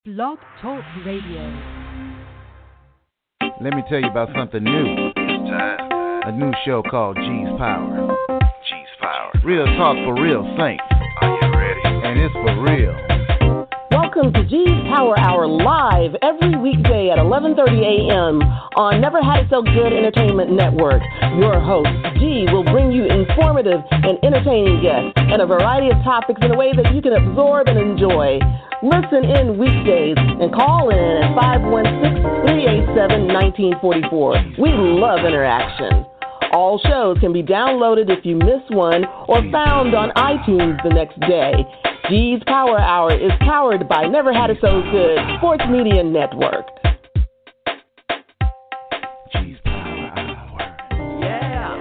Blog Talk Radio. Let me tell you about something new. It's time. A new show called G's Power. G's Power. Real talk for real saints. Are you ready? And it's for real. Welcome to G's Power Hour live every weekday at 11:30 a.m. on Never Had It So Good Entertainment Network. Your host, G, will bring you informative and entertaining guests and a variety of topics in a way that you can absorb and enjoy. Listen in weekdays and call in at 516-387-1944. We love interaction. All shows can be downloaded if you miss one or found on iTunes the next day. G's Power Hour is powered by Never Had It So Good Sports Media Network. G's Power Hour. Yeah.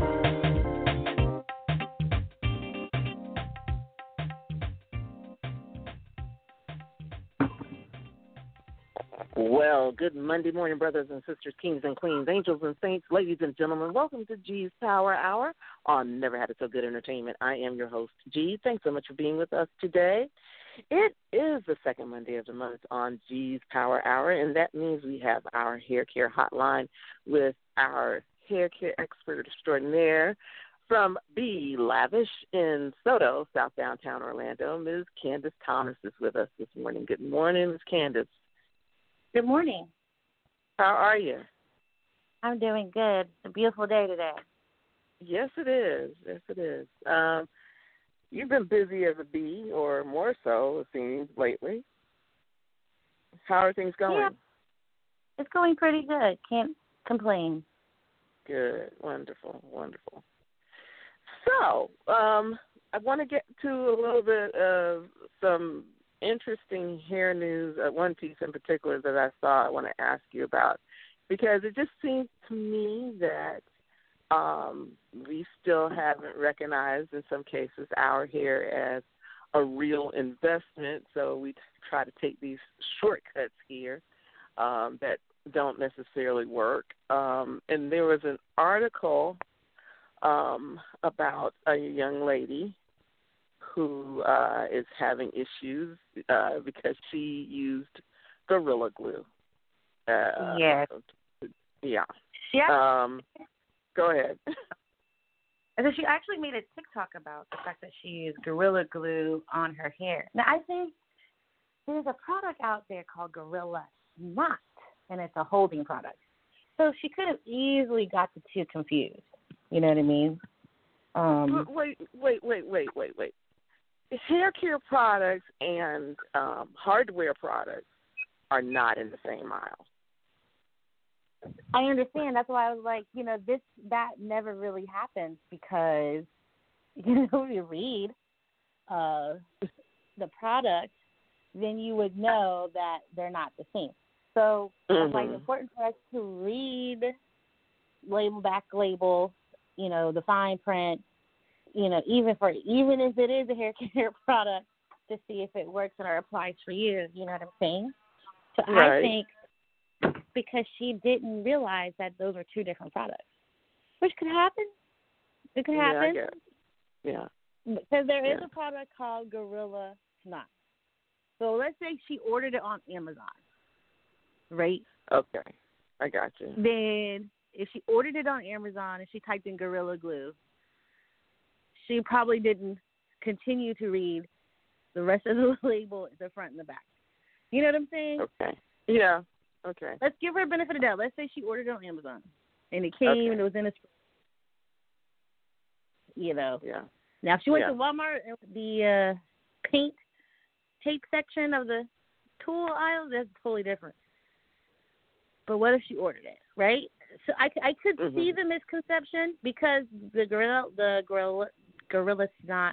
Well, good Monday morning, brothers and sisters, kings and queens, angels and saints, ladies and gentlemen. Welcome to G's Power Hour on Never Had It So Good Entertainment. I am your host, G. Thanks so much for being with us today. It is the second Monday of the month on G's Power Hour, and that means we have our hair care hotline with our hair care expert extraordinaire from Be Lavish in Soto, South Downtown Orlando. Ms. Candace Thomas is with us this morning. Good morning, Ms. Candace. Good morning. How are you? I'm doing good. It's a beautiful day today. Yes, it is. Yes, it is. You've been busy as a bee, or more so, it seems, lately. How are things going? Yeah, it's going pretty good. Can't complain. Good. Wonderful. Wonderful. So, I want to get to a little bit of some interesting hair news. One piece in particular that I saw I want to ask you about, because it just seems to me that we still haven't recognized in some cases our hair as a real investment, so we try to take these shortcuts here that don't necessarily work. And there was an article about a young lady who is having issues because she used Gorilla Glue. Yes. Yeah. Yeah. Go ahead. And so she actually made a TikTok about the fact that she used Gorilla Glue on her hair. Now, I think there's a product out there called Gorilla Knot, and it's a holding product. So she could have easily got the two confused. You know what I mean? Wait. Hair care products and hardware products are not in the same aisle. I understand. That's why I was like, that never really happens because, you read the product, then you would know that they're not the same. So That's why it's important for us to read label, back label, the fine print, even if it is a hair care product, to see if it works or applies for you. You know what I'm saying? So right. I think because she didn't realize that those were two different products, which could happen. It could happen. Yeah, I get it. Yeah. Because there is a product called Gorilla Knot. So let's say she ordered it on Amazon, right? Okay, I got you. Then if she ordered it on Amazon and she typed in Gorilla Glue, she probably didn't continue to read the rest of the label, the front and the back. You know what I'm saying? Okay. Yeah. Okay. Let's give her a benefit of the doubt. Let's say she ordered it on Amazon, and it came and it was in a, Yeah. Now, if she went to Walmart, the paint tape section of the tool aisle, that's totally different. But what if she ordered it, right? So I could see the misconception because the Gorilla Knot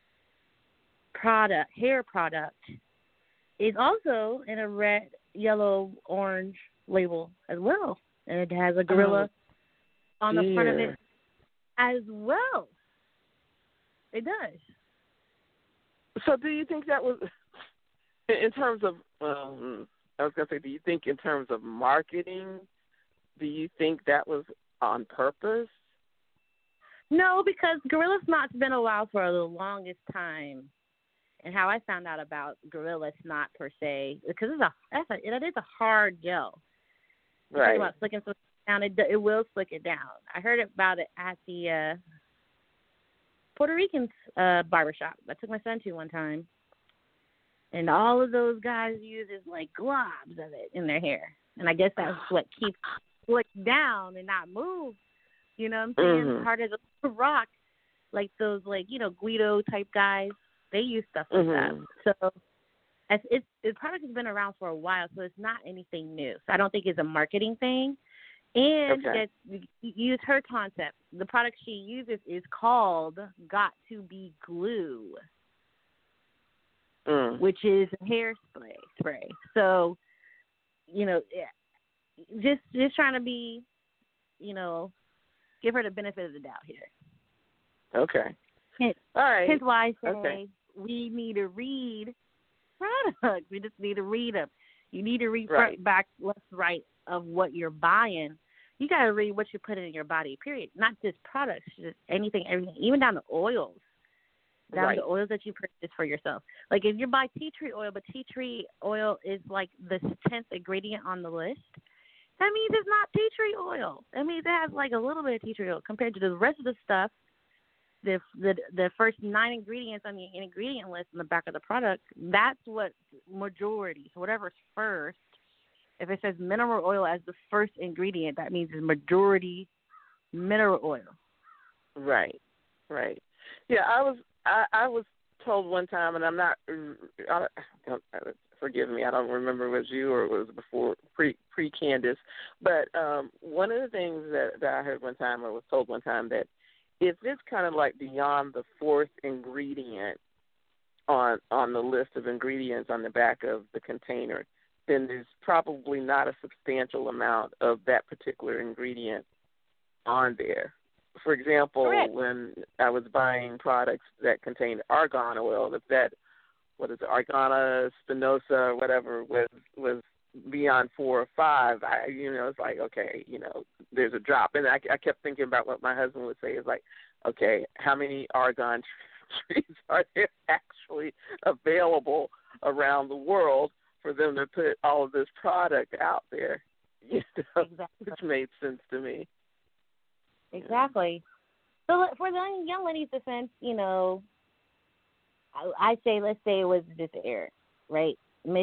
hair product is also in a red, yellow, orange label as well. And it has a gorilla on the front of it as well. It does. So do you think that was, in terms of, I was going to say, do you think in terms of marketing, do you think that was on purpose? No, because Gorilla Knot's been around for the longest time. and how I found out about Gorilla Snot per se, because it is a hard gel. Right. Talking about slicking something down, it will slick it down. I heard about it at the Puerto Rican barbershop. I took my son to one time, and all of those guys use is like globs of it in their hair, and I guess that's what keeps slick down and not move. You know what I'm saying? Hard as a rock, like those Guido type guys. They use stuff like that. So the product has been around for a while, so it's not anything new. So I don't think it's a marketing thing. And use her concept. The product she uses is called Got to Be Glue, which is a spray. So, just trying to be, give her the benefit of the doubt here. Okay. All right. Hence why I say we need to read products. We just need to read them. You need to read front, back, left, right of what you're buying. You got to read what you're putting in your body, period. Not just products, just anything, everything, even down to oils. Down to oils that you purchase for yourself. Like if you buy tea tree oil, but tea tree oil is like the 10th ingredient on the list, that means it's not tea tree oil. That means it has like a little bit of tea tree oil compared to the rest of the stuff. The first 9 ingredients on the ingredient list on the back of the product, that's what majority. So whatever's first, if it says mineral oil as the first ingredient, that means it's majority mineral oil. Right. Yeah, I was told one time, and forgive me, I don't remember if it was you or it was before pre-Candace, but one of the things that I heard one time or was told one time that if it's kind of like beyond the 4th ingredient on the list of ingredients on the back of the container, then there's probably not a substantial amount of that particular ingredient on there. For example, when I was buying products that contained argan oil, if that, argana spinosa, whatever, was beyond 4 or 5, it's like, okay, there's a drop. And I kept thinking about what my husband would say is like, okay, how many argan trees are there actually available around the world for them to put all of this product out there? Which made sense to me. Exactly. So for the young ladies' defense, I say, let's say it was just error, right?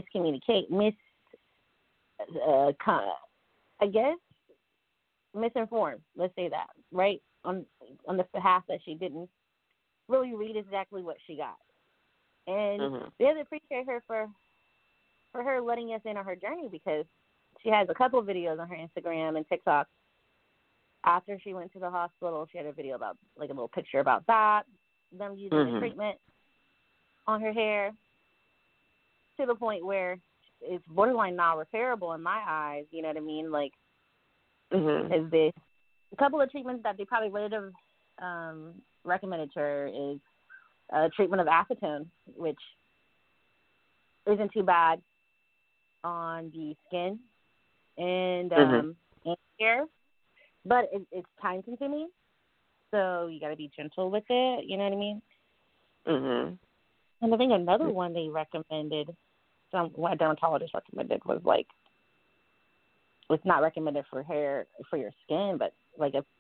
Misinformed. Let's say that, right? On the behalf that she didn't really read exactly what she got, and we have to appreciate her for her letting us in on her journey, because she has a couple of videos on her Instagram and TikTok. After she went to the hospital, she had a video about, like, a little picture about that, them using the treatment on her hair to the point where it's borderline non-repairable in my eyes, you know what I mean? Like, is this a couple of treatments that they probably would have recommended to her is a treatment of acetone, which isn't too bad on the skin and hair, but it's time-consuming, so you got to be gentle with it, you know what I mean? And I think another one they recommended, what a dermatologist recommended, was like, it's not recommended for hair, for your skin, but like a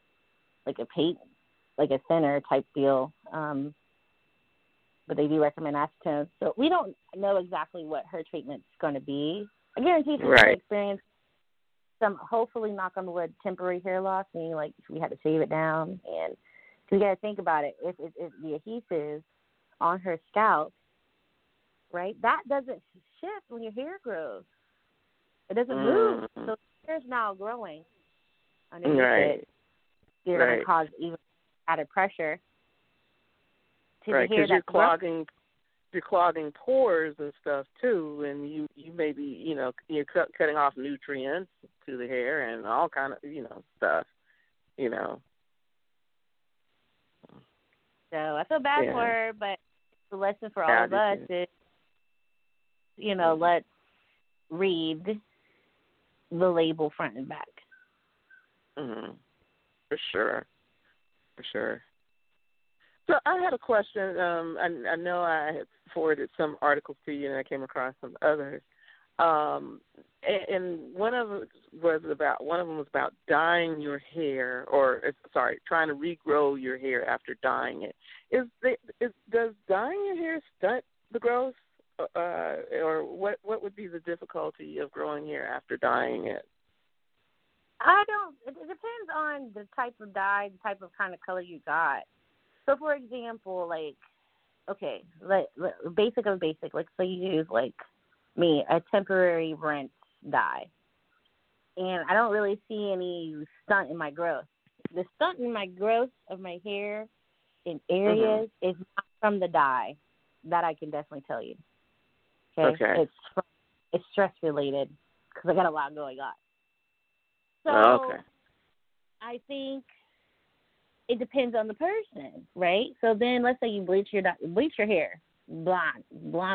thinner type deal. But they do recommend acetone. So we don't know exactly what her treatment's going to be. I guarantee she's going to experience some, hopefully, knock on the wood, temporary hair loss, meaning like we had to shave it down. And you got to think about it. If the adhesive on her scalp, right, that doesn't shift when your hair grows. It doesn't move. So the hair is now growing underneath it. You're going to cause even added pressure to the hair. Because you're clogging pores and stuff too, and you may be, you're cutting off nutrients to the hair and all kind of, stuff, So I feel bad for her, but the lesson for all of us is, let's read the label front and back. For sure. So I had a question. I know I had forwarded some articles to you, and I came across some others. And one of them was about dyeing your hair, trying to regrow your hair after dyeing it. Does dyeing your hair stunt the growth, or what would be the difficulty of growing hair after dyeing it? It depends on the type of dye, the type of kind of color you got. So, for example, basic of basic. Like, so you use, like me, a temporary rinse dye. And I don't really see any stunt in my growth. The stunt in my growth of my hair in areas is not from the dye. That I can definitely tell you. Okay. It's stress related because I got a lot going on. So I think it depends on the person, right? So then let's say you bleach your hair, blonde.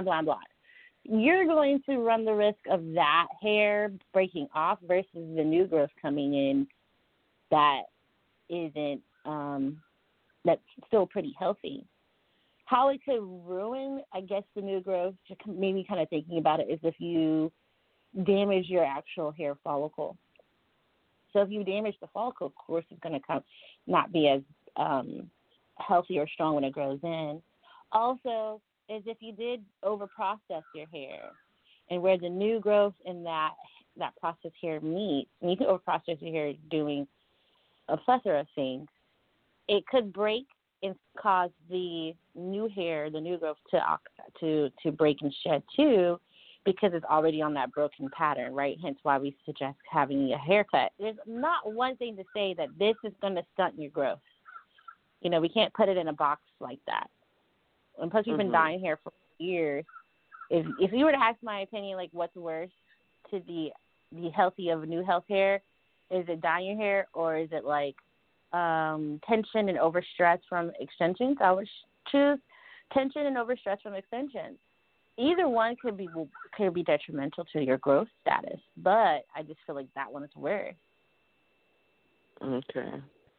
You're going to run the risk of that hair breaking off versus the new growth coming in that isn't, that's still pretty healthy. How it could ruin, I guess, the new growth, maybe kind of thinking about it, is if you damage your actual hair follicle. So if you damage the follicle, of course, it's going to not be as healthy or strong when it grows in. Also, is if you did over-process your hair, and where the new growth and that processed hair meet, and you can over-process your hair doing a plethora of things, it could break and cause the new hair, the new growth to break and shed too, because it's already on that broken pattern, right? Hence why we suggest having a haircut. There's not one thing to say that this is going to stunt your growth. You know, we can't put it in a box like that. And plus, we've been dyeing hair for years. If you were to ask my opinion, like, what's worse to the healthy of new health hair, is it dyeing your hair or is it like tension and overstress from extensions? I would choose tension and overstress from extensions. Either one could be detrimental to your growth status, but I just feel like that one is worse. Okay.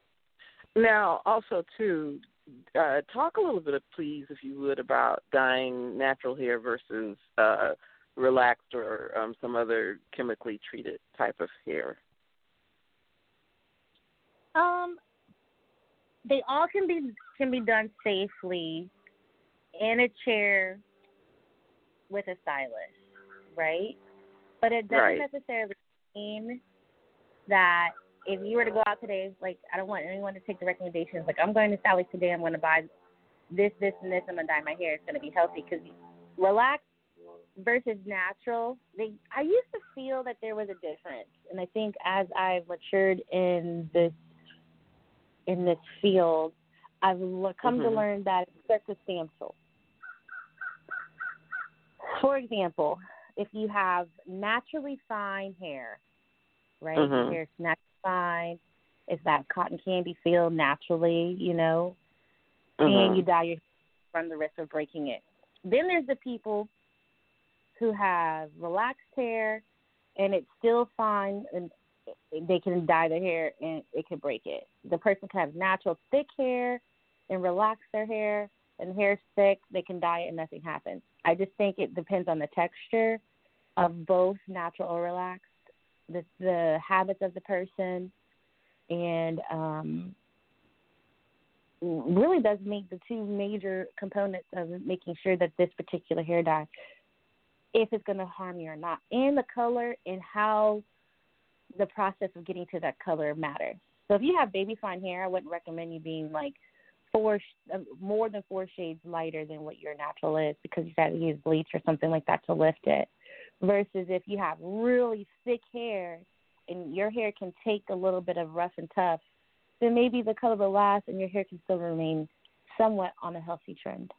Now, also, too, talk a little bit, please, if you would, about dyeing natural hair versus relaxed or some other chemically treated type of hair. They all can be done safely in a chair with a stylist, right? But it doesn't necessarily mean that if you were to go out today, like, I don't want anyone to take the recommendations, like, I'm going to stylist today, I'm going to buy this, and this, I'm going to dye my hair, it's going to be healthy, because relaxed versus natural, I used to feel that there was a difference, and I think as I've matured in this field, I've come to learn that it's circumstantial. For example, if you have naturally fine hair, right? Your hair's naturally fine, it's that cotton candy feel naturally, you know, and you dye your hair, run the risk of breaking it. Then there's the people who have relaxed hair and it's still fine and they can dye their hair and it can break it. The person can have natural thick hair and relax their hair, and hair's thick, they can dye it and nothing happens. I just think it depends on the texture of both natural or relaxed, the habits of the person, and really does make the two major components of making sure that this particular hair dye, if it's going to harm you or not, and the color and how the process of getting to that color matters. So if you have baby fine hair, I wouldn't recommend you being like more than 4 shades lighter than what your natural is, because you got to use bleach or something like that to lift it. Versus if you have really thick hair and your hair can take a little bit of rough and tough, then maybe the color will last and your hair can still remain somewhat on a healthy trend.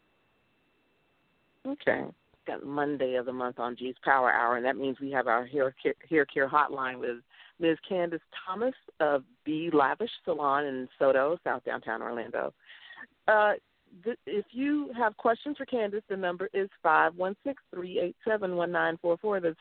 Okay. Got Monday of the month on G's Power Hour, and that means we have our hair care hotline with Ms. Candace Thomas of B Lavish Salon in Soto, South Downtown Orlando. If you have questions for Candace, the number is 516-387-1944. That's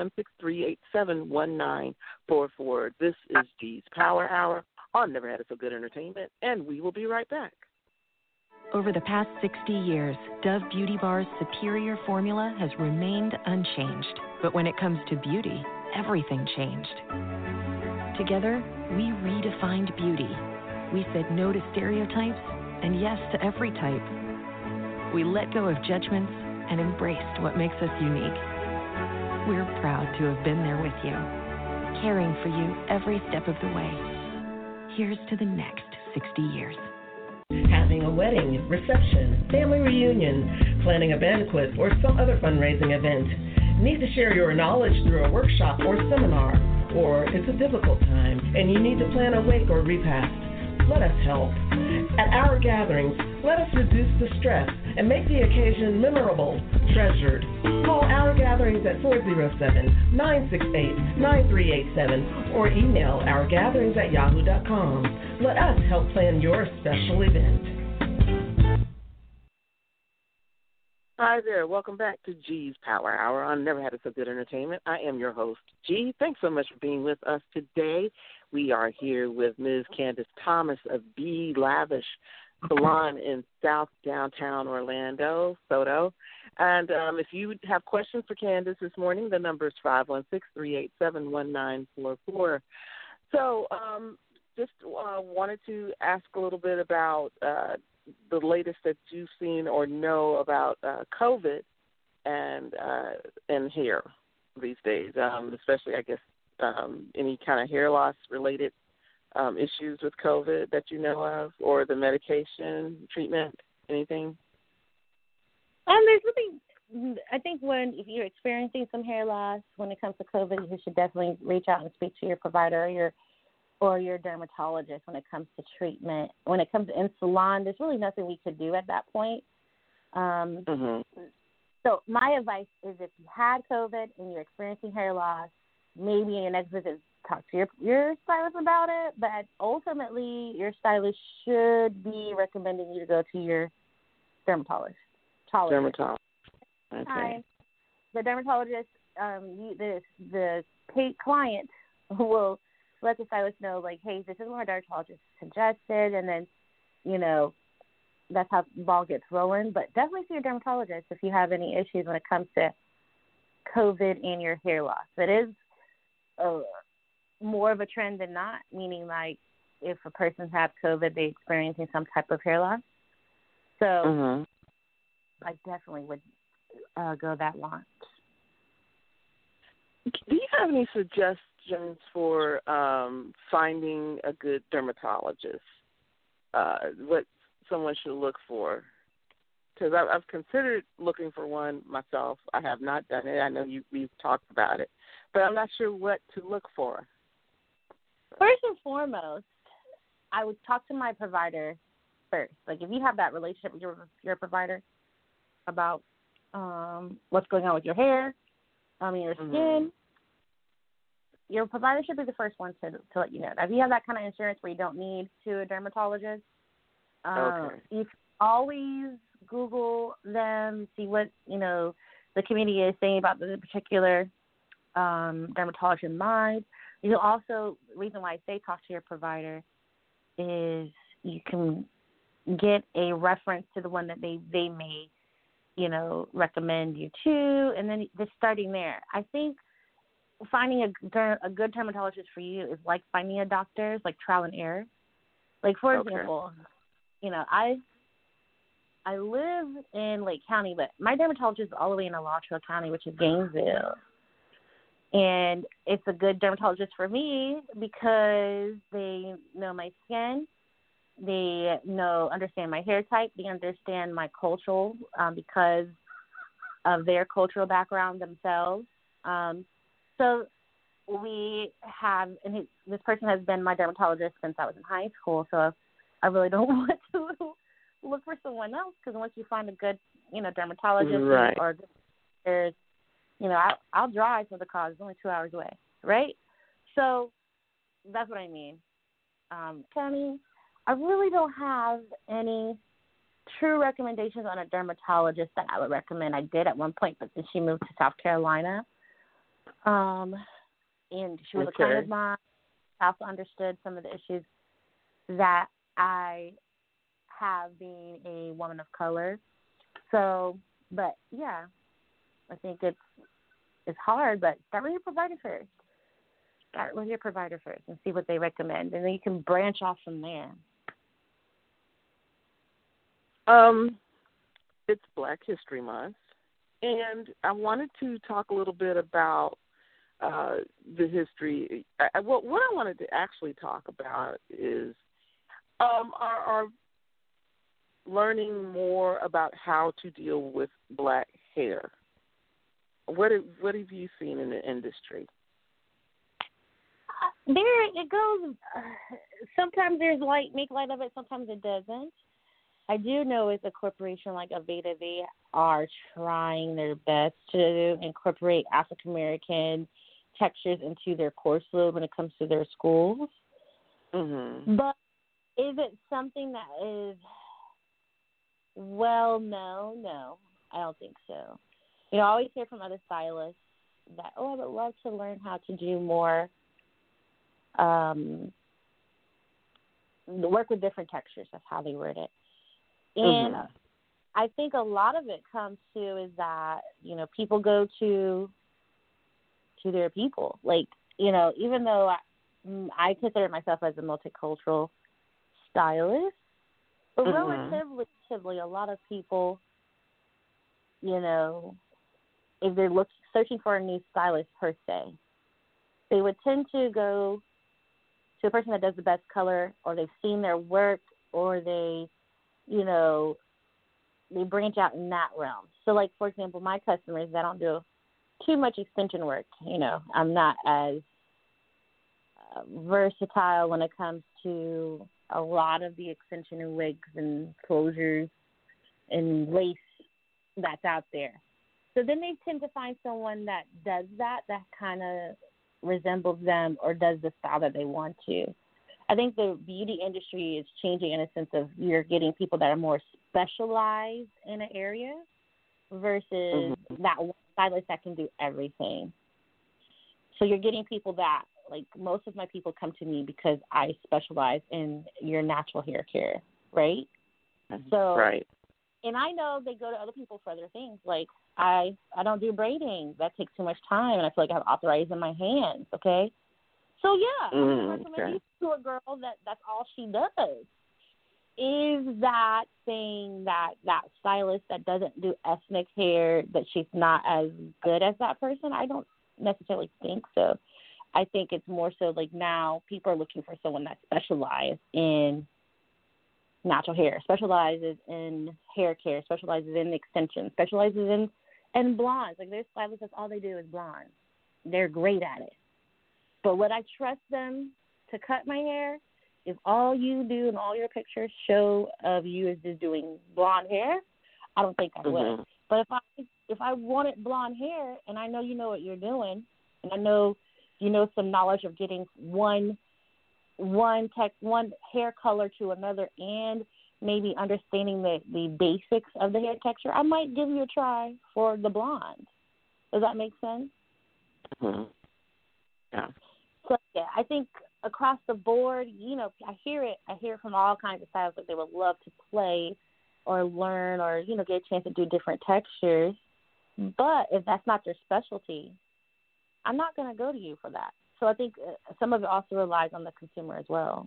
516-387-1944. This is G's Power Hour on Never Had It So Good Entertainment, and we will be right back. Over the past 60 years, Dove Beauty Bar's superior formula has remained unchanged. But when it comes to beauty, everything changed. Together, we redefined beauty. We said no to stereotypes and yes to every type. We let go of judgments and embraced what makes us unique. We're proud to have been there with you, caring for you every step of the way. Here's to the next 60 years. Having a wedding, reception, family reunion, planning a banquet, or some other fundraising event. Need to share your knowledge through a workshop or seminar, or it's a difficult time and you need to plan a wake or repast. Let us help. At our gatherings, let us reduce the stress and make the occasion memorable, treasured. Call Our Gatherings at 407-968-9387 or email ourgatherings@yahoo.com. Let us help plan your special event. Hi there. Welcome back to G's Power Hour on Never Had It So Good Entertainment. I am your host, G. Thanks so much for being with us today. We are here with Ms. Candace Thomas of B Lavish Salon in South Downtown Orlando, SoDo. And if you have questions for Candace this morning, the number is 516-387-1944. So just wanted to ask a little bit about the latest that you've seen or know about COVID and hair these days, especially, I guess, any kind of hair loss related issues with COVID that you know of, or the medication, treatment, anything? There's really, I think if you're experiencing some hair loss when it comes to COVID, you should definitely reach out and speak to your provider or your dermatologist when it comes to treatment. When it comes to in salon, there's really nothing we could do at that point. So my advice is if you had COVID and you're experiencing hair loss, maybe in your next visit, talk to your stylist about it. But ultimately, your stylist should be recommending you to go to your dermatologist. Dermatologist. Okay. Hi. The dermatologist, the paid client will let the stylist know, like, hey, this is what my dermatologist suggested, and then, that's how the ball gets rolling. But definitely see your dermatologist if you have any issues when it comes to COVID and your hair loss. It is more of a trend than not, meaning, like, if a person's had COVID, they're experiencing some type of hair loss. So I definitely would go that launch. Do you have any suggestions for finding a good dermatologist? What someone should look for? Because I've considered looking for one myself. I have not done it. I know we've talked about it, but I'm not sure what to look for. First and foremost, I would talk to my provider first. Like, if you have that relationship with your provider about what's going on with your hair, your skin, your provider should be the first one to let you know. Now, if you have that kind of insurance where you don't need to a dermatologist, you can always Google them, see what, the community is saying about the particular dermatologist in mind. You can also, the reason why I say talk to your provider is you can get a reference to the one that they may, recommend you to, and then just starting there. I think finding a good dermatologist for you is like finding a doctor. It's like trial and error. Like, for example, I live in Lake County, but my dermatologist is all the way in Alachua County, which is Gainesville. And it's a good dermatologist for me because they know my skin, they understand my hair type, they understand my cultural because of their cultural background themselves. So we have, and this person has been my dermatologist since I was in high school, so I really don't want to look for someone else, because once you find a good, dermatologist or there's, I'll drive for the cause. It's only 2 hours away, right? So that's what I mean. Tammy, I really don't have any true recommendations on a dermatologist that I would recommend. I did at one point, but then she moved to South Carolina. And she was a client of mine. I also understood some of the issues that I have being a woman of color. So, but yeah, I think it's hard, but start with your provider first. Start with your provider first and see what they recommend, and then you can branch off from there. It's Black History Month, and I wanted to talk a little bit about the history. What I wanted to actually talk about is our learning more about how to deal with black hair. What have you seen in the industry? There it goes. Sometimes there's make light of it. Sometimes it doesn't. I do know as a corporation like Aveda, they are trying their best to incorporate African American textures into their course load when it comes to their schools. Mm-hmm. But is it something that is well known? No, I don't think so. I always hear from other stylists that, I would love to learn how to do more, work with different textures. That's how they word it. And I think a lot of it comes to is that, people go to their people. Like, even though I consider myself as a multicultural stylist, but relatively a lot of people, if they're searching for a new stylist per se, they would tend to go to a person that does the best color, or they've seen their work, or they branch out in that realm. So, like, for example, my customers that don't do too much extension work, I'm not as versatile when it comes to a lot of the extension and wigs and closures and lace that's out there. So then they tend to find someone that does that kind of resembles them or does the style that they want to. I think the beauty industry is changing in a sense of you're getting people that are more specialized in an area versus that one stylist that can do everything. So you're getting people that, like, most of my people come to me because I specialize in your natural hair care, right? So, right. And I know they go to other people for other things. Like, I don't do braiding. That takes too much time, and I feel like I have arthritis in my hands, okay? So, yeah, I recommend you to a girl that's all she does. Is that saying that stylist that doesn't do ethnic hair, that she's not as good as that person? I don't necessarily think so. I think it's more so like now people are looking for someone that specializes in natural hair, specializes in hair care, specializes in extensions, specializes in blondes. Like, there's stylists that's all they do is blondes. They're great at it. But would I trust them to cut my hair if all you do and all your pictures show of you is just doing blonde hair? I don't think I would. But if I wanted blonde hair and I know you know what you're doing, and I know you know some knowledge of getting one hair color to another, and maybe understanding the basics of the hair texture, I might give you a try for the blonde. Does that make sense? Yeah. So, yeah, I think across the board, I hear it from all kinds of styles that they would love to play or learn or, get a chance to do different textures. But if that's not their specialty, I'm not going to go to you for that. So I think some of it also relies on the consumer as well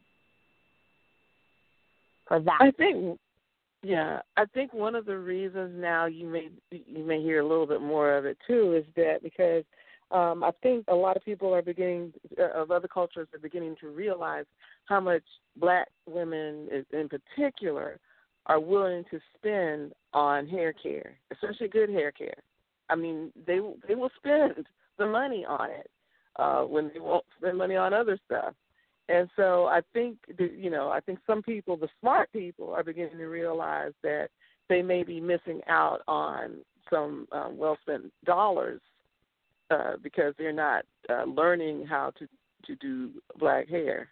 for that. I think one of the reasons now you may hear a little bit more of it too is that because I think a lot of people are of other cultures are beginning to realize how much black women in particular are willing to spend on hair care, especially good hair care. I mean, they will spend the money on it when they won't spend money on other stuff. And so I think, I think some people, the smart people, are beginning to realize that they may be missing out on some well-spent dollars because they're not learning how to do black hair.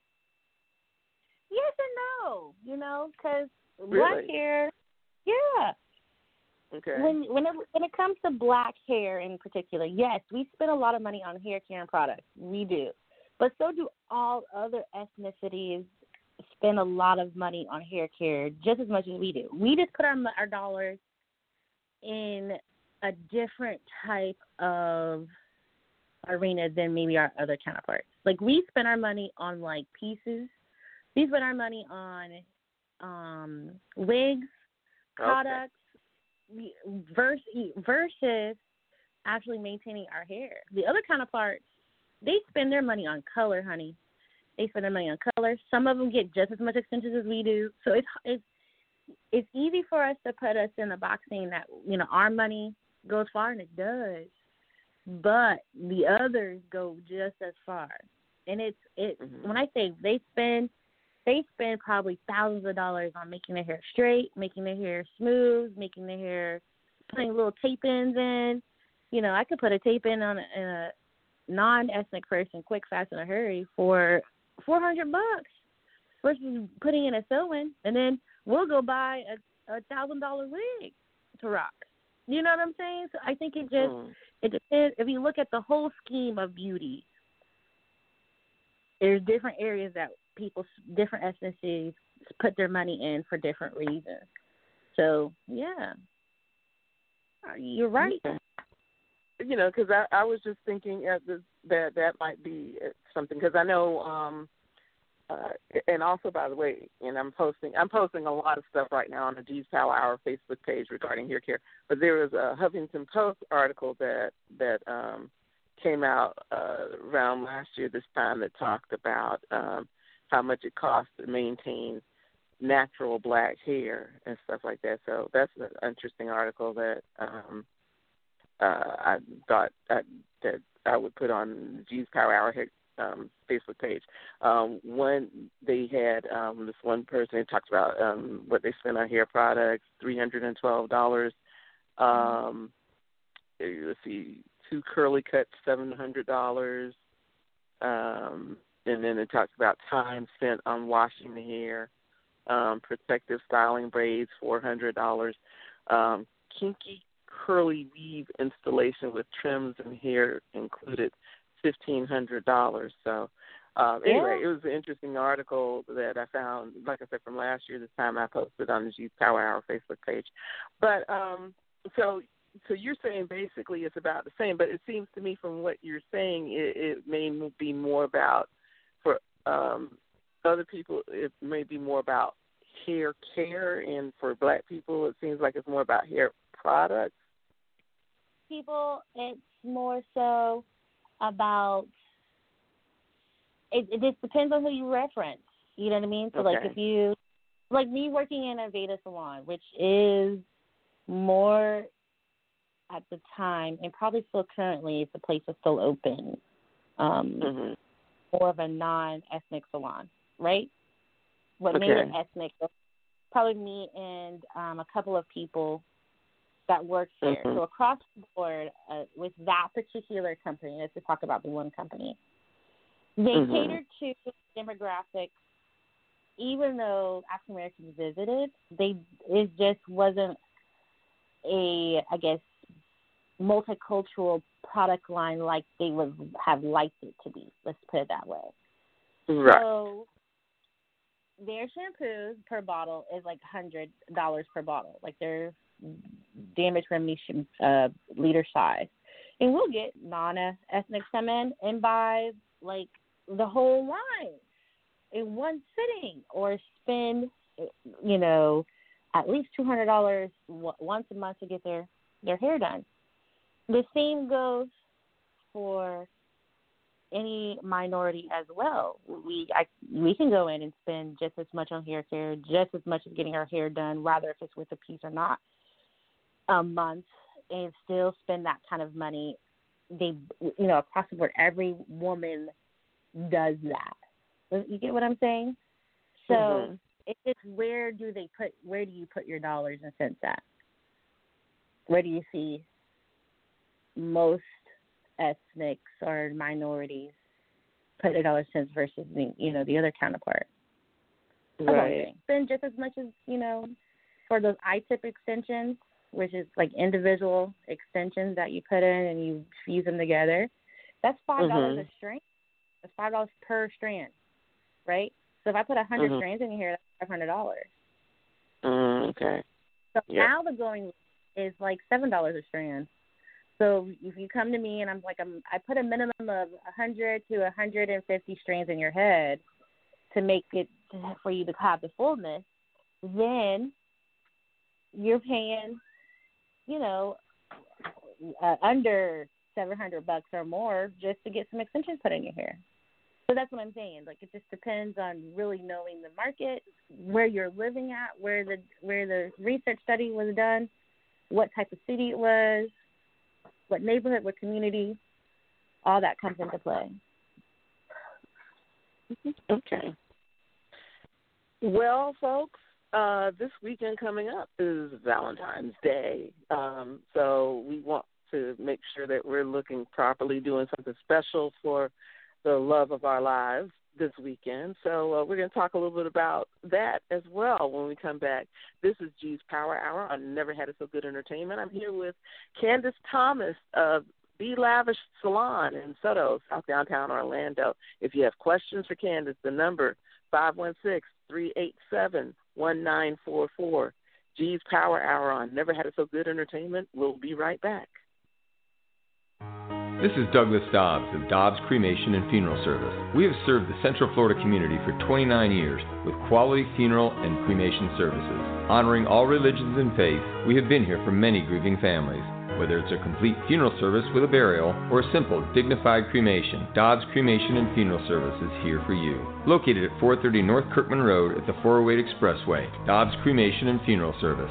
Yes and no, because really? Black hair, yeah. Okay. When it comes to black hair in particular, yes, we spend a lot of money on hair care and products. We do. But so do all other ethnicities spend a lot of money on hair care just as much as we do. We just put our dollars in a different type of arena than maybe our other counterparts. Like, we spend our money on, like, pieces. We spend our money on wigs, products, versus actually maintaining our hair. The other counterparts, they spend their money on color, honey. They spend their money on color. Some of them get just as much extensions as we do. So it's easy for us to put us in a box saying that, you know, our money goes far, and it does. But the others go just as far. And when I say they spend probably thousands of dollars on making their hair straight, making their hair smooth, making their hair, putting little tape-ins in. You know, I could put a tape-in on a non-ethnic person quick, fast, in a hurry for $400 versus putting in a sew-in, and then we'll go buy a $1,000 wig to rock. You know what I'm saying? So I think it depends. If you look at the whole scheme of beauty, there's different areas that different ethnicities put their money in for different reasons. So, yeah, you're right. You know, because I was just thinking that might be something, because I know, and also, by the way, and I'm posting a lot of stuff right now on the G's Power Hour Facebook page regarding hair care. But there was a Huffington Post article that came out around last year this time that talked about how much it costs to maintain natural black hair and stuff like that. So that's an interesting article that I thought that I would put on G's Power Hour Facebook page. When they had this one person who talks about what they spent on hair products, $312. Let's see, 2 curly cuts, $700. And then it talks about time spent on washing the hair, protective styling braids, $400. Kinky curly weave installation with trims and hair included, $1,500. So anyway, it was an interesting article that I found, like I said, from last year. This time I posted on the G's Power Hour Facebook page. But so you're saying basically it's about the same, but it seems to me from what you're saying it may be more about, for other people, it may be more about hair care, and for black people it seems like it's more about hair products. People, it's more so about, it just depends on who you reference. You know what I mean? So, like, if you, like me working in a Veda salon, which is more at the time, and probably still currently, if the place is still open, more of a non-ethnic salon, right? What made it ethnic was probably me and a couple of people that works there. So across the board, with that particular company, let's just talk about the one company, they catered to demographics. Even though African Americans visited, it just wasn't a, I guess, multicultural product line like they would have liked it to be. Let's put it that way. Right. So their shampoos per bottle is like $100 per bottle. Like, they're damage remedy liter size. And we'll get non-ethnic come in and buy, like, the whole line in one sitting, or spend, you know, at least $200 once a month to get their hair done. The same goes for any minority as well. We can go in and spend just as much on hair care, just as much as getting our hair done, rather if it's with a piece or not, a month, and still spend that kind of money. They, you know, across the board, every woman does that. You get what I'm saying? So it's just, where do you put your dollars and cents at? Where do you see most ethnics or minorities put their dollars and cents versus the other counterpart? Right. Spend just as much as, for those I-tip extensions, which is like individual extensions that you put in and you fuse them together. That's $5 a strand. That's $5 per strand, right? So if I put 100 strands in your hair, that's $500. Okay. So now the going is like $7 a strand. So if you come to me and I put a minimum of 100 to 150 strands in your head to make it for you to have the fullness, then you're paying, under $700 or more just to get some extensions put in your hair. So that's what I'm saying. Like, it just depends on really knowing the market, where you're living at, where the research study was done, what type of city it was, what neighborhood, what community, all that comes into play. Okay. Well, folks, this weekend coming up is Valentine's Day. So we want to make sure that we're looking properly, doing something special for the love of our lives this weekend. So we're going to talk a little bit about that as well when we come back. This is G's Power Hour on Never Had It So Good Entertainment. I'm here with Candace Thomas of Be Lavish Salon in Soto, South Downtown Orlando. If you have questions for Candace, the number 516-387-1944. G's Power Hour on Never Had It So Good Entertainment. We'll be right back. This is Douglas Dobbs of Dobbs Cremation and Funeral Service. We have served the Central Florida community for 29 years with quality funeral and cremation services. Honoring all religions and faiths, we have been here for many grieving families. Whether it's a complete funeral service with a burial or a simple, dignified cremation, Dobbs Cremation and Funeral Service is here for you. Located at 430 North Kirkman Road at the 408 Expressway, Dobbs Cremation and Funeral Service,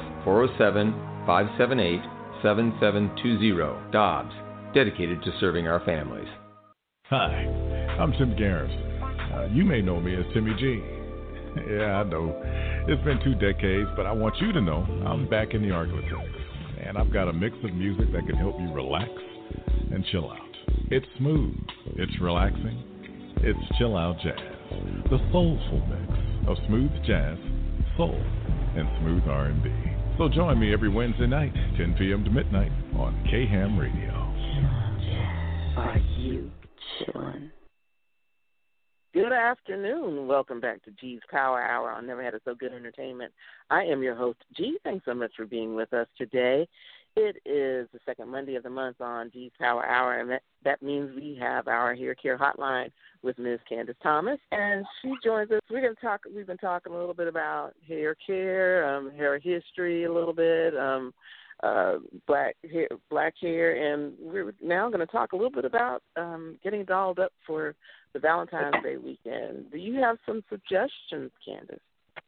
407-578-7720. Dobbs, dedicated to serving our families. Hi, I'm Tim Garrison. You may know me as Timmy G. Yeah, I know. It's been 2 decades, but I want you to know I'm back in the Arklatex. And I've got a mix of music that can help you relax and chill out. It's smooth, it's relaxing, it's chill out jazz. The soulful mix of smooth jazz, soul, and smooth R&B. So join me every Wednesday night, 10 p.m. to midnight on K-Ham Radio. Are you chillin'? Good afternoon. Welcome back to G's Power Hour on Never Had It So Good Entertainment. I am your host, G. Thanks so much for being with us today. It is the second Monday of the month on G's Power Hour, and that means we have our Hair Care Hotline with Ms. Candace Thomas, and she joins us. We've been talking a little bit about hair care, hair history a little bit, black hair, and we're now going to talk a little bit about getting dolled up for the Valentine's Day weekend. Do you have some suggestions, Candace?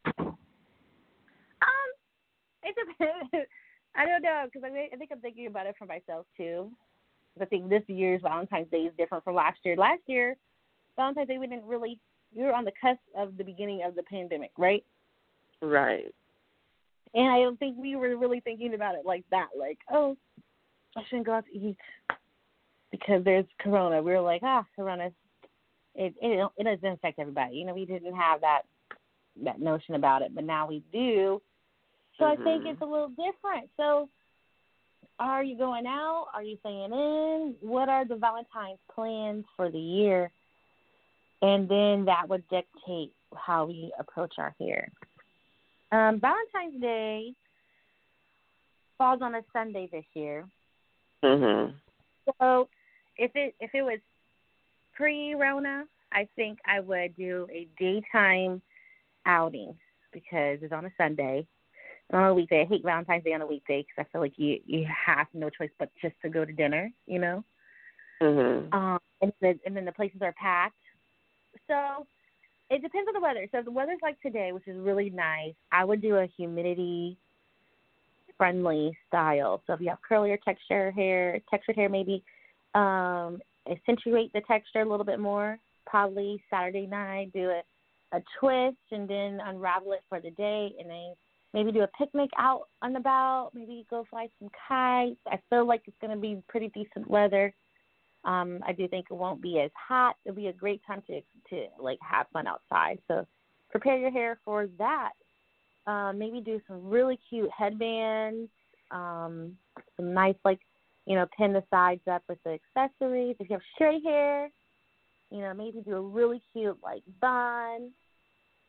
It depends. I don't know, because I think I'm thinking about it for myself too. I think this year's Valentine's Day is different from last year. Last year, Valentine's Day, we were on the cusp of the beginning of the pandemic, right? Right. And I don't think we were really thinking about it like that. Like, oh, I shouldn't go out to eat because there's Corona. We were like, Corona, it doesn't affect everybody. We didn't have that notion about it, but now we do. So I think it's a little different. So are you going out? Are you staying in? What are the Valentine's plans for the year? And then that would dictate how we approach our hair. Valentine's Day falls on a Sunday this year. Mm-hmm. So if it was pre-Rona, I think I would do a daytime outing because it's on a Sunday. On a weekday, I hate Valentine's Day on a weekday because I feel like you have no choice but just to go to dinner, Mm-hmm. And then the places are packed. So it depends on the weather. So if the weather's like today, which is really nice, I would do a humidity-friendly style. So if you have curlier textured hair maybe, accentuate the texture a little bit more. Probably Saturday night, do a twist and then unravel it for the day, and then maybe do a picnic out and about. Maybe go fly some kites. I feel like it's going to be pretty decent weather. I do think it won't be as hot. It'll be a great time to have fun outside. So prepare your hair for that. Maybe do some really cute headbands, some nice, pin the sides up with the accessories. If you have straight hair, maybe do a really cute, bun.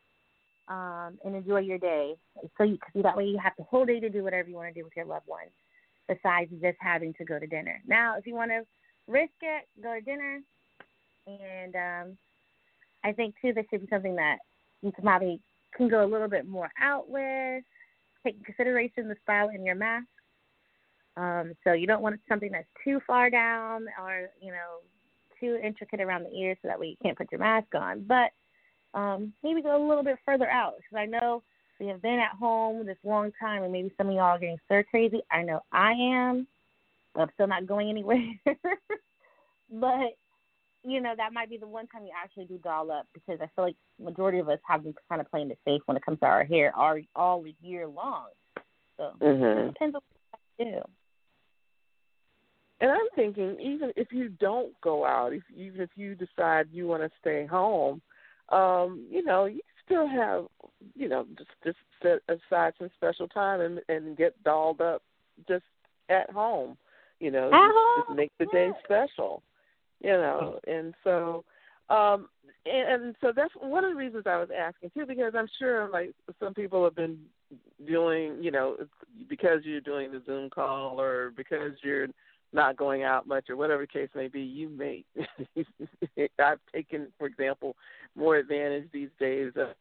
and enjoy your day. So that way you have the whole day to do whatever you want to do with your loved one, besides just having to go to dinner. Now, if you want to risk it, go to dinner. And I think, too, there should be something that you can go a little bit more out with. Take into consideration the style in your mask. So you don't want something that's too far down or, too intricate around the ears so that way you can't put your mask on. But maybe go a little bit further out, because I know we have been at home this long time and maybe some of y'all are getting stir crazy. I know I am. I'm still not going anywhere. But, that might be the one time you actually do doll up, because I feel like the majority of us have been kind of playing it safe when it comes to our hair all year long. So it depends on what you do. And I'm thinking, even if you don't go out, even if you decide you want to stay home, you still have, just set aside some special time and get dolled up just at home, just make the day special, and so, and so that's one of the reasons I was asking too, because I'm sure like some people have been doing, because you're doing the Zoom call or because you're not going out much or whatever the case may be, you may, I've taken, for example, more advantage these days of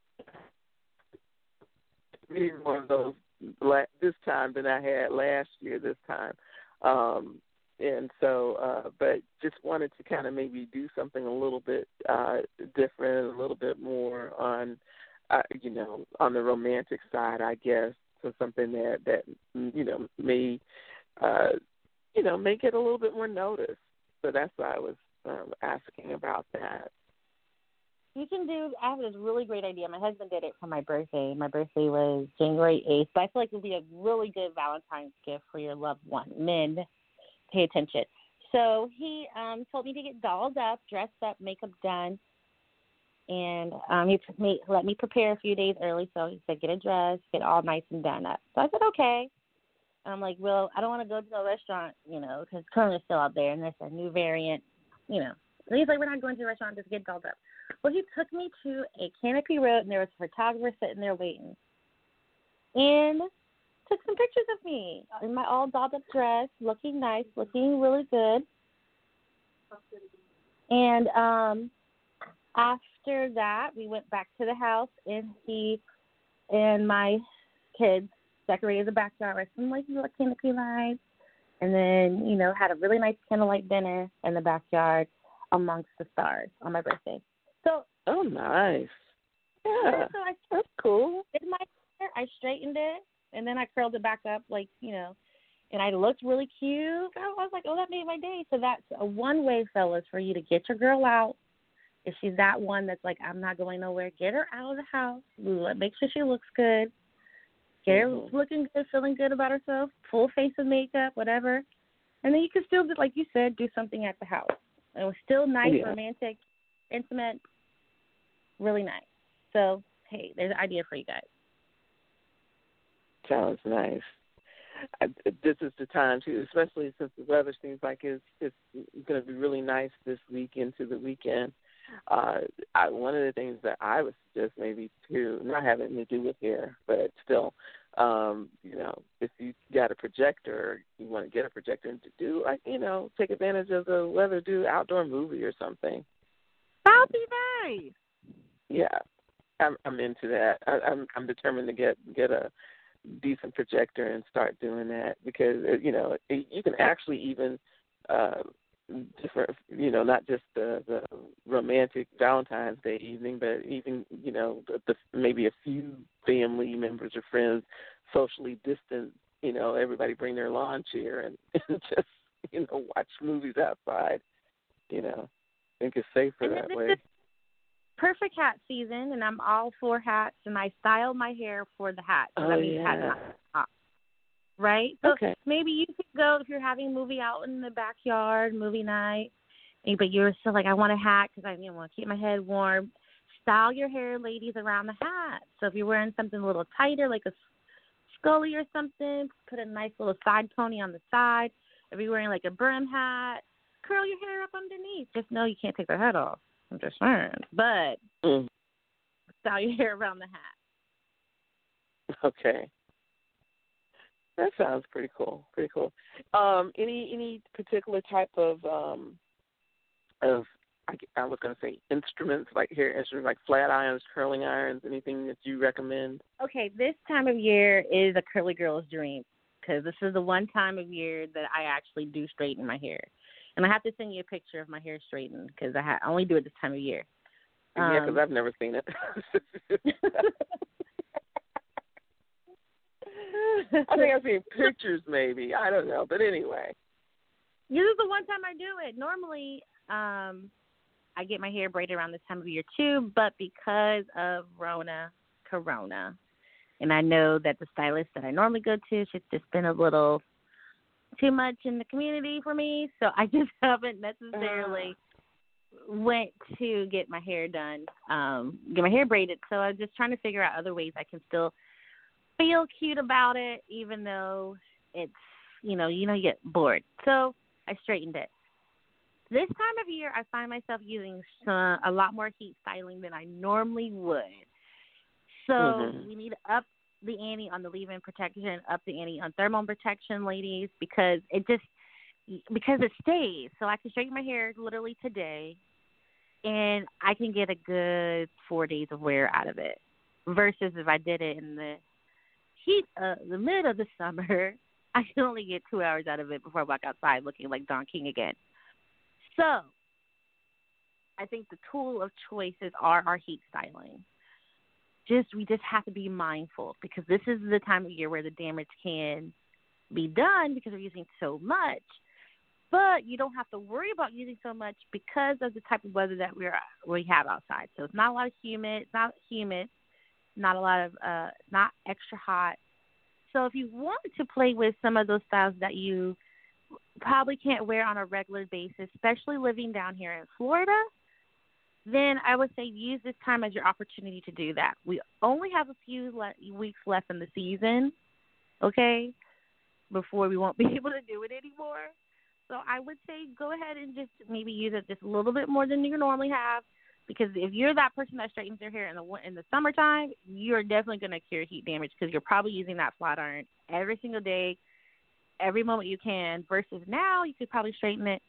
reading more of those this time than I had last year this time. And so, but just wanted to kind of maybe do something a little bit different, a little bit more on, on the romantic side, I guess, so something that may, may get a little bit more notice. So that's why I was asking about that. You can I have this really great idea. My husband did it for my birthday. My birthday was January 8th, but I feel like it would be a really good Valentine's gift for your loved one. Men, pay attention. So he told me to get dolled up, dressed up, makeup done, and he let me prepare a few days early. So he said, get a dress, get all nice and done up. So I said, okay. I'm like, well, I don't want to go to a restaurant, because Corona's still out there, and there's a new variant, So he's like, we're not going to a restaurant, just get dolled up. Well, he took me to a Canopy Road, and there was a photographer sitting there waiting, and took some pictures of me in my all dolled up dress, looking nice, looking really good. And after that, we went back to the house, and he and my kids decorated the backyard with some little canopy lights, and then, had a really nice candlelight dinner in the backyard amongst the stars on my birthday. So, oh, nice. Yeah, so that's cool. Did my hair, I straightened it, and then I curled it back up, and I looked really cute. I was like, oh, that made my day. So that's a one-way, fellas, for you to get your girl out. If she's that one that's like, I'm not going nowhere, get her out of the house. Make sure she looks good. Get her looking good, feeling good about herself, full face of makeup, whatever. And then you can still, like you said, do something at the house. It was still nice, romantic, intimate, really nice. So, hey, there's an idea for you guys. Sounds nice. This is the time, too, especially since the weather seems like it's going to be really nice this week into the weekend. One of the things that I would suggest maybe, too, not having to do with hair, but still, if you got a projector, you want to get a projector and to do, take advantage of the weather, do outdoor movie or something. That'll be nice. Yeah, I'm into that. I'm determined to get a decent projector and start doing that, because you can actually even different, not just the romantic Valentine's Day evening, but even maybe a few family members or friends socially distant, everybody bring their lawn chair and just watch movies outside. I think it's safer that way. Perfect hat season, and I'm all for hats, and I style my hair for the hat. So that means hat top, right? So maybe you could go, if you're having a movie out in the backyard, movie night, but you're still like, I want a hat because I want to keep my head warm. Style your hair, ladies, around the hat. So if you're wearing something a little tighter, like a Scully or something, put a nice little side pony on the side. If you're wearing like a brim hat, curl your hair up underneath. Just know you can't take the head off. I'm just saying. But style your hair around the hat. Okay. That sounds pretty cool. Pretty cool. Any particular type of I was going to say instruments, like hair instruments, like flat irons, curling irons, anything that you recommend? Okay, this time of year is a curly girl's dream because this is the one time of year that I actually do straighten my hair. And I have to send you a picture of my hair straightened because I only do it this time of year. Yeah, because I've never seen it. I think I've seen pictures maybe. I don't know. But anyway. This is the one time I do it. Normally, I get my hair braided around this time of year too, but because of Corona, and I know that the stylist that I normally go to, she's just been a little too much in the community for me, so I just haven't necessarily went to get my hair done, get my hair braided. So I'm just trying to figure out other ways I can still feel cute about it, even though it's, you get bored. So I straightened it. This time of year, I find myself using a lot more heat styling than I normally would. So we need to up the ante on the leave-in protection, up the ante on thermal protection, ladies, because it stays. So I can straighten my hair literally today, and I can get a good 4 days of wear out of it. Versus if I did it in the heat of the mid of the summer, I can only get 2 hours out of it before I walk outside looking like Don King again. So I think the tool of choices are our heat styling. We just have to be mindful because this is the time of year where the damage can be done because we're using so much. But you don't have to worry about using so much because of the type of weather that we have outside. So it's not a lot of humid. It's not humid. Not a lot of not extra hot. So if you want to play with some of those styles that you probably can't wear on a regular basis, especially living down here in Florida, then I would say use this time as your opportunity to do that. We only have a few weeks left in the season, okay, before we won't be able to do it anymore. So I would say go ahead and just maybe use it just a little bit more than you normally have, because if you're that person that straightens their hair in the summertime, you're definitely going to cure heat damage because you're probably using that flat iron every single day, every moment you can, versus now you could probably straighten it,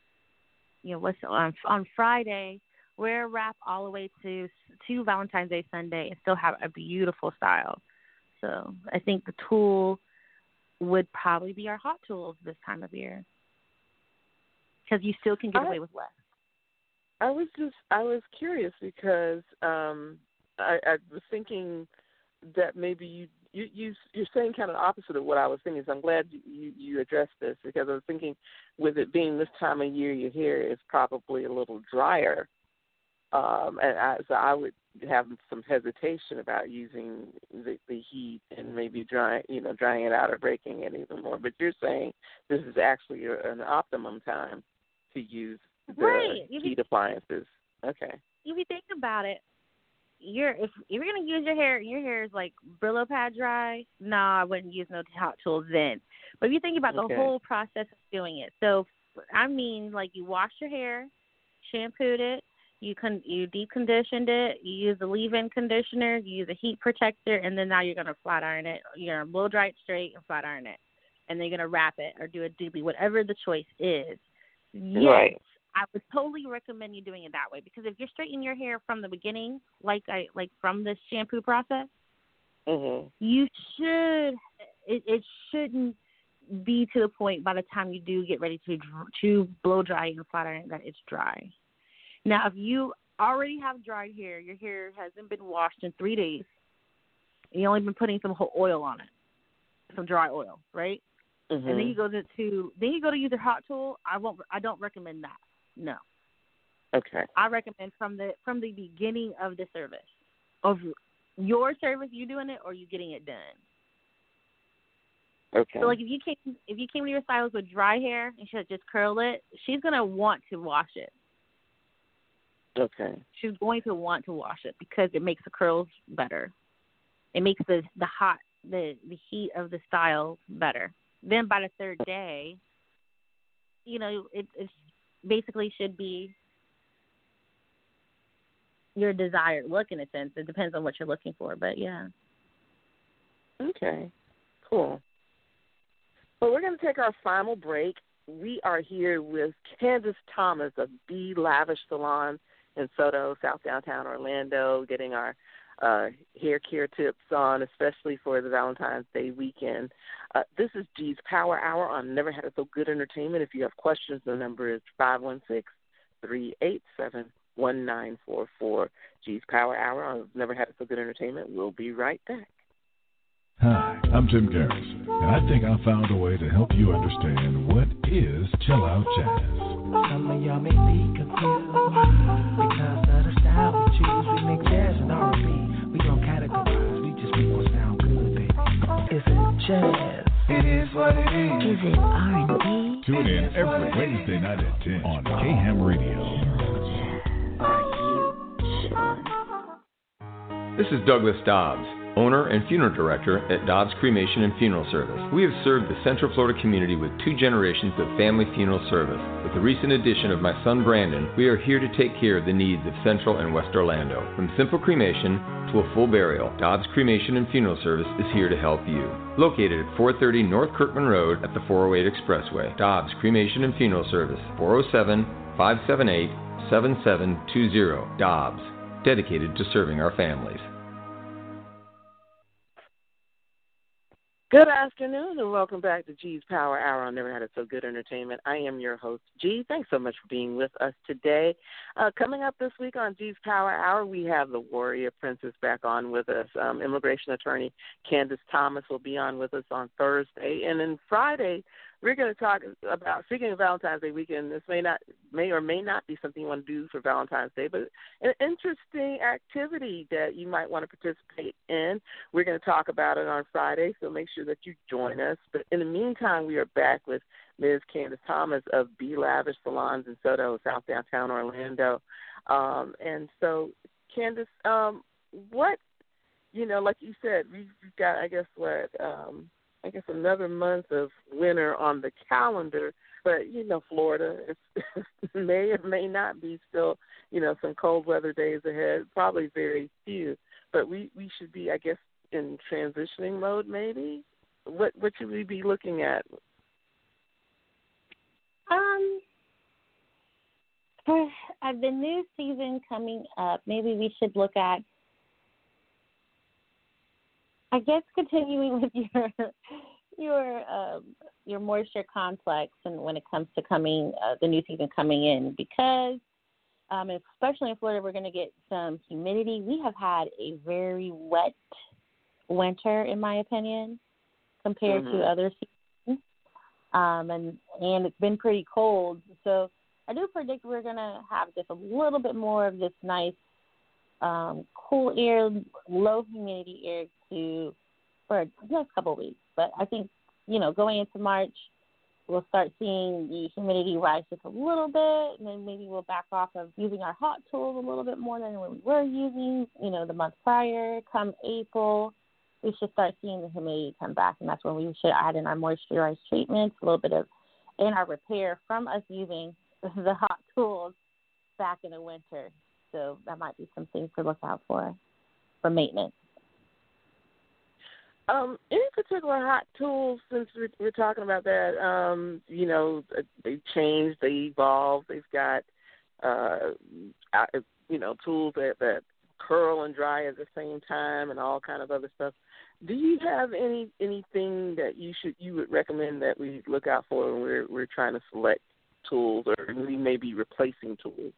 on Friday, wear a wrap all the way to Valentine's Day Sunday and still have a beautiful style. So I think the tool would probably be our hot tools this time of year because you still can get away with less. I was curious because I was thinking that maybe you're saying kind of the opposite of what I was thinking. So I'm glad you addressed this because I was thinking with it being this time of year, your hair is probably a little drier. So I would have some hesitation about using the heat and maybe drying it out or breaking it even more. But you're saying this is actually an optimum time to use the heat appliances. Okay. If you think about it, if you're going to use your hair is like Brillo pad dry, no, I wouldn't use no hot tools then. But if you think about the whole process of doing it, so I mean, like you washed your hair, shampooed it, you deep conditioned it, you use the leave-in conditioner, you use a heat protector, and then now you're going to flat iron it. You're going to blow dry it straight and flat iron it. And then you're going to wrap it or do a doobie, whatever the choice is. Yes, right. I would totally recommend you doing it that way because if you're straightening your hair from the beginning, like from the shampoo process, you should. It shouldn't be to the point by the time you do get ready to blow dry and flat iron that it's dry. Now, if you already have dried hair, your hair hasn't been washed in 3 days, and you've only been putting some oil on it, some dry oil, right? And then you go to use a hot tool. I don't recommend that. No. Okay. I recommend from the beginning of the service, of your service, you doing it or you getting it done. Okay. So like if you came to your stylist with dry hair and she just curl it, she's gonna want to wash it. Okay. She's going to want to wash it because it makes the curls better. It makes the heat of the style better. Then by the third day, it basically should be your desired look in a sense. It depends on what you're looking for, but yeah. Okay, cool. Well, we're going to take our final break. We are here with Candace Thomas of Be Lavish Salon in Soto, South Downtown Orlando, getting our hair care tips on, especially for the Valentine's Day weekend. This is G's Power Hour on Never Had It So Good Entertainment. If you have questions, the number is 516-387-1944. G's Power Hour on Never Had It So Good Entertainment. We'll be right back. Hi, I'm Tim Garrison, and I think I found a way to help you understand what is chill-out jazz. Some of y'all may be confused because of the style we choose. We make jazz and R&B. We don't categorize. We just make what sound good, baby. Is it jazz? It is what it is. Is it R&B? Tune in every Wednesday night at 10 on KHAM Radio. Are you chillin'? This is Douglas Dobbs, owner and funeral director at Dobbs Cremation and Funeral Service. We have served the Central Florida community with 2 generations of family funeral service. With the recent addition of my son Brandon, we are here to take care of the needs of Central and West Orlando. From simple cremation to a full burial, Dobbs Cremation and Funeral Service is here to help you. Located at 430 North Kirkman Road at the 408 Expressway. Dobbs Cremation and Funeral Service, 407-578-7720. Dobbs, dedicated to serving our families. Good afternoon and welcome back to G's Power Hour on Never Had It So Good Entertainment. I am your host, G. Thanks so much for being with us today. Coming up this week on G's Power Hour, we have the Warrior Princess back on with us. Immigration attorney Candace Thomas will be on with us on Thursday. And then Friday, we're going to talk about, speaking of Valentine's Day weekend, this may or may not be something you want to do for Valentine's Day, but an interesting activity that you might want to participate in. We're going to talk about it on Friday, so make sure that you join us. But in the meantime, we are back with Ms. Candace Thomas of Be Lavish Salons in Soto, South Downtown Orlando. And so, Candace, what, like you said, we've got, I guess, another month of winter on the calendar, but, Florida may or may not be still, some cold weather days ahead, probably very few, but we should be, I guess, in transitioning mode maybe? What should we be looking at? For the new season coming up, maybe we should look at, I guess, continuing with your moisture complex, and when it comes to the new season coming in, because especially in Florida, we're going to get some humidity. We have had a very wet winter, in my opinion, compared to other seasons, and it's been pretty cold. So I do predict we're going to have just a little bit more of this nice cool air, low humidity air for the next couple of weeks. But I think, going into March, we'll start seeing the humidity rise just a little bit, and then maybe we'll back off of using our hot tools a little bit more than we were using, the month prior. Come April, we should start seeing the humidity come back, and that's when we should add in our moisturized treatments, a little bit of in our repair from us using the hot tools back in the winter. So that might be some things to look out for maintenance. Any particular hot tools, since we're talking about that, they changed, they evolved, they've got, tools that curl and dry at the same time and all kind of other stuff. Do you have anything that you would recommend that we look out for when we're trying to select tools, or we may be replacing tools?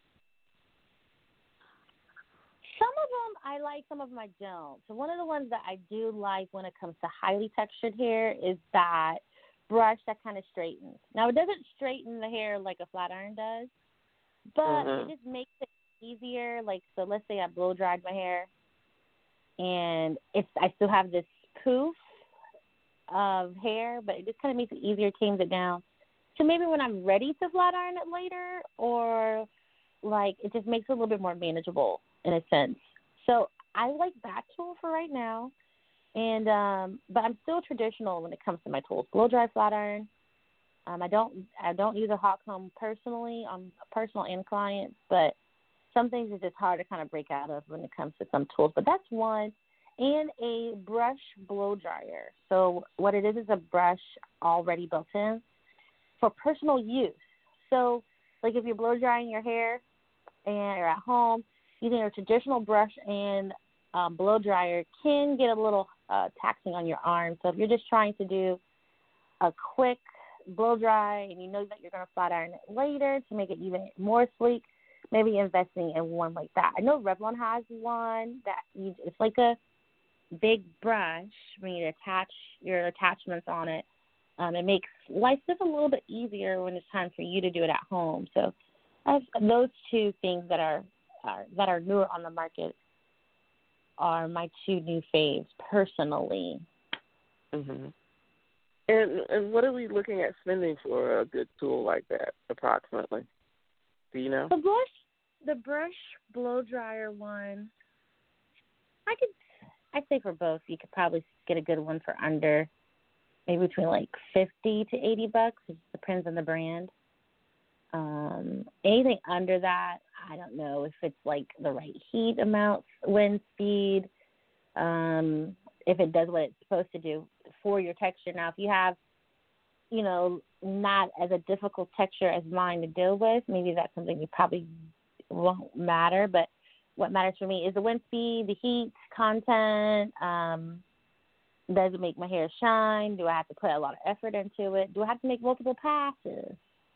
Some of them I like, some of them I don't. So one of the ones that I do like when it comes to highly textured hair is that brush that kind of straightens. Now, it doesn't straighten the hair like a flat iron does, but it just makes it easier. Like, so let's say I blow dried my hair, and I still have this poof of hair, but it just kind of makes it easier, tames it down. So maybe when I'm ready to flat iron it later, or like it just makes it a little bit more manageable in a sense. So I like that tool for right now, and but I'm still traditional when it comes to my tools. Blow dry, flat iron. I don't use a hot comb personally on personal and clients, but some things are just hard to kind of break out of when it comes to some tools. But that's one. And a brush blow dryer. So what it is a brush already built in for personal use. So, like if you're blow drying your hair and you're at home, using a traditional brush and blow dryer can get a little taxing on your arm. So if you're just trying to do a quick blow dry and you know that you're going to flat iron it later to make it even more sleek, maybe investing in one like that. I know Revlon has one that it's like a big brush when you attach your attachments on it. It makes life just a little bit easier when it's time for you to do it at home. So those two things that are newer on the market are my two new faves personally. Mhm. And what are we looking at spending for a good tool like that approximately? Do you know? The brush blow dryer one, I'd say for both you could probably get a good one for under maybe between like $50 to $80. It depends on the brand. Anything under that, I don't know if it's like the right heat amount, wind speed, if it does what it's supposed to do for your texture. Now, if you have, not as a difficult texture as mine to deal with, maybe that's something you probably won't matter. But what matters for me is the wind speed, the heat content. Does it make my hair shine? Do I have to put a lot of effort into it? Do I have to make multiple passes?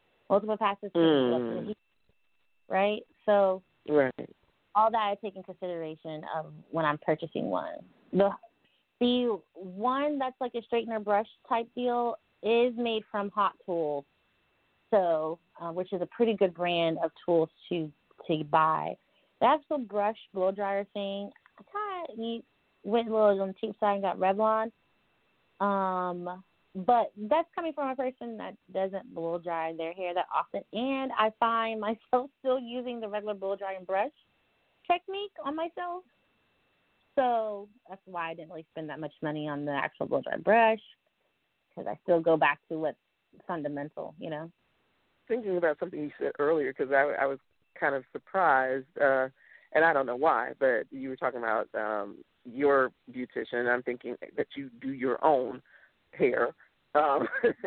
Right? So right. All that I take in consideration when I'm purchasing one. The one that's like a straightener brush type deal is made from Hot Tools, so which is a pretty good brand of tools to buy. The actual brush blow dryer thing, I kind of went a little on the cheap side and got Revlon. But that's coming from a person that doesn't blow dry their hair that often, and I find myself still using the regular blow dry and brush technique on myself. So that's why I didn't really spend that much money on the actual blow dry brush, because I still go back to what's fundamental, Thinking about something you said earlier, because I was kind of surprised, and I don't know why, but you were talking about your beautician, and I'm thinking that you do your own hair. So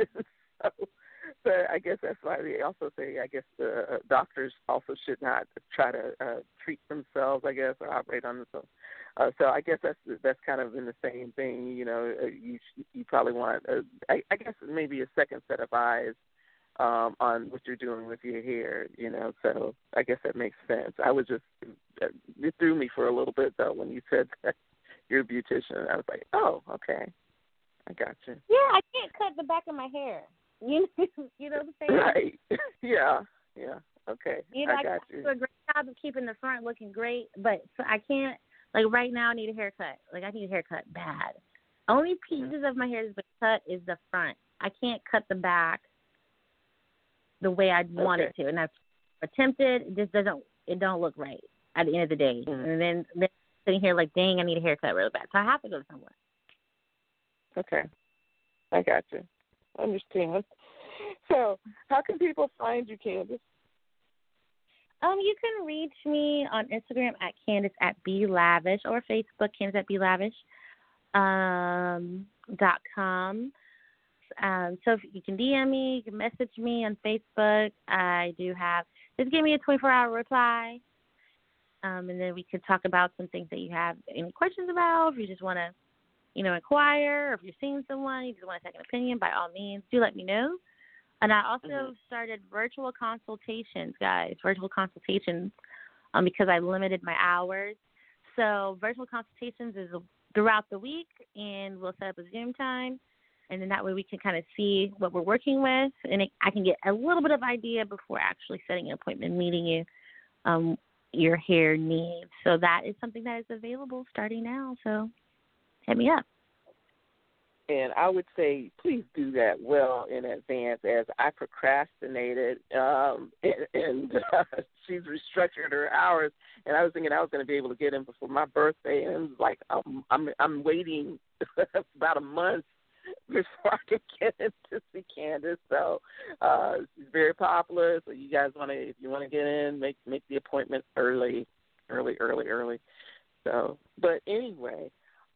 I guess that's why they also say, I guess the doctors also should not try to treat themselves, I guess, or operate on themselves. So I guess that's kind of in the same thing. You probably want, I guess, maybe a second set of eyes on what you're doing with your hair. So I guess that makes sense. I was just, it threw me for a little bit though when you said that you're a beautician. I was like, oh, okay. I got you. Yeah, I can't cut the back of my hair. You know what I'm saying? Right. Yeah. Okay. I got you. I do a great job of keeping the front looking great, but I can't, like right now I need a haircut. Like I need a haircut bad. Only pieces of my hair that's been cut is the front. I can't cut the back the way I'd want it to. And I've attempted, it just don't look right at the end of the day. Mm-hmm. And then sitting here like, dang, I need a haircut really bad. So I have to go somewhere. Okay. I got you. I understand. So how can people find you, Candace? You can reach me on Instagram at Candace@BeLavish or Facebook, Candace@BeLavish. .com. So if you can DM me, you can message me on Facebook. I do have, just give me a 24-hour reply. And then we could talk about some things that you have any questions about. If you just want to, inquire, or if you're seeing someone, you just want a second opinion, by all means, do let me know. And I also started virtual consultations, guys, because I limited my hours. So virtual consultations is throughout the week, and we'll set up a Zoom time, and then that way we can kind of see what we're working with, and I can get a little bit of idea before actually setting an appointment, meeting you, your hair needs. So that is something that is available starting now, so hit me up. And I would say please do that well in advance, as I procrastinated, and she's restructured her hours, and I was thinking I was going to be able to get in before my birthday, and it was like I'm waiting about a month before I can get in to see Candace. So she's very popular. So you guys want to, if you want to get in, make the appointment early. So, but anyway,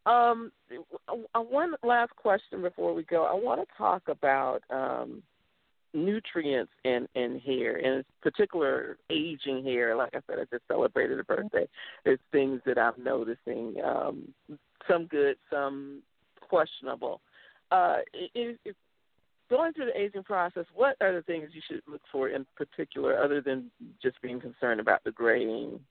one last question before we go. I want to talk about nutrients in hair, and in particular aging hair. Like I said, I just celebrated a birthday. There's things that I'm noticing, some good, some questionable. If going through the aging process, what are the things you should look for in particular, other than just being concerned about the graying?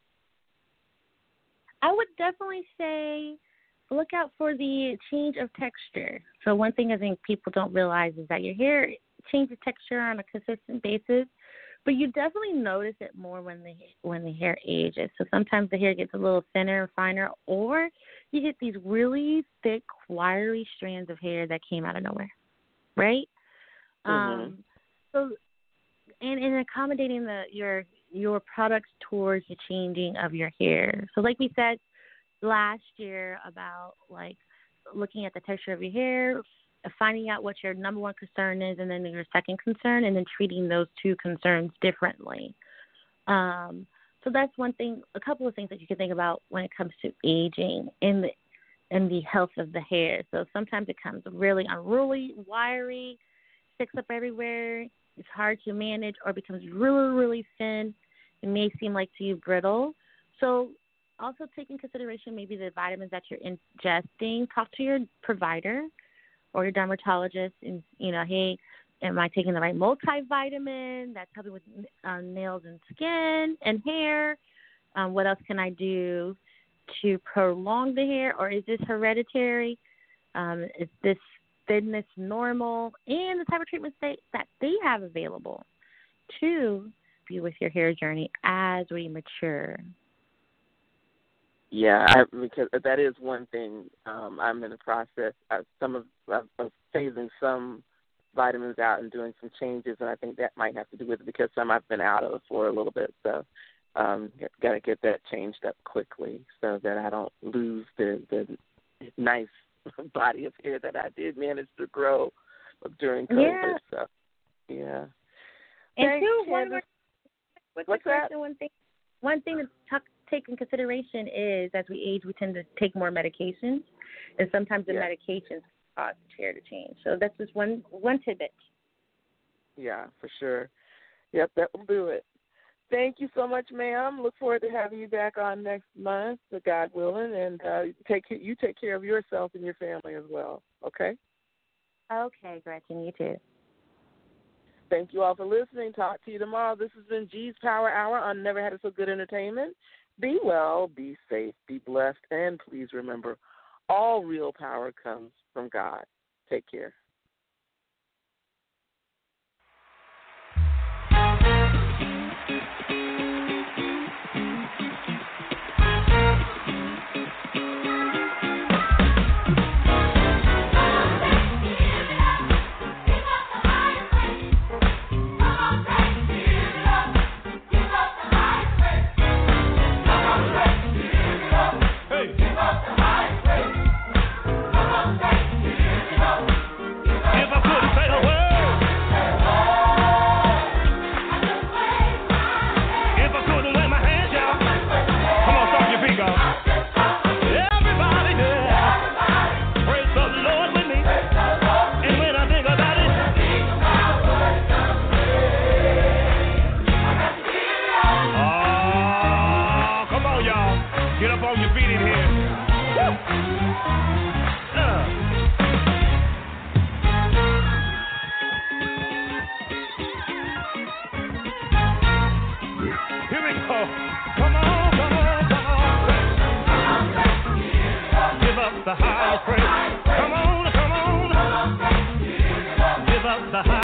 I would definitely say look out for the change of texture. So one thing I think people don't realize is that your hair changes texture on a consistent basis, but you definitely notice it more when the hair ages. So sometimes the hair gets a little thinner and finer, or you get these really thick, wiry strands of hair that came out of nowhere, right? Mm-hmm. So, and in accommodating your products towards the changing of your hair. So like we said last year about like looking at the texture of your hair, finding out what your number one concern is, and then your second concern, and then treating those two concerns differently. So that's one thing, a couple of things that you can think about when it comes to aging and the health of the hair. So sometimes it comes really unruly, wiry, sticks up everywhere. It's hard to manage, or becomes really, really thin. It may seem like to you brittle. So also take in consideration maybe the vitamins that you're ingesting. Talk to your provider or your dermatologist and, hey, am I taking the right multivitamin that's helping with nails and skin and hair? What else can I do to prolong the hair, or is this hereditary? Is this thinness normal? And the type of treatments that they have available to be with your hair journey as we mature. Yeah, because that is one thing. I'm in the process of phasing some vitamins out and doing some changes, and I think that might have to do with it because some I've been out of for a little bit. So got to get that changed up quickly so that I don't lose the nice body of hair that I did manage to grow during COVID. Yeah. So, yeah. And What's that? One thing to take in consideration is as we age, we tend to take more medications, and sometimes the medications cause hair to change. So that's just one tidbit. Yeah, for sure. Yep, that will do it. Thank you so much, ma'am. Look forward to having you back on next month, God willing, and you take care of yourself and your family as well, okay? Okay, Gretchen, you too. Thank you all for listening. Talk to you tomorrow. This has been G's Power Hour on Never Had It So Good Entertainment. Be well, be safe, be blessed, and please remember, all real power comes from God. Take care. The highest praise.